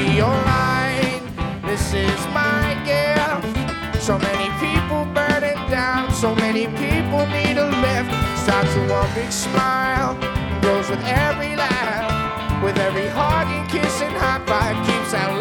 be your line. This is my gift. So many people burning down, so many people need a lift. Starts with one big smile, grows with every laugh, with every hug and kiss and high five, keeps that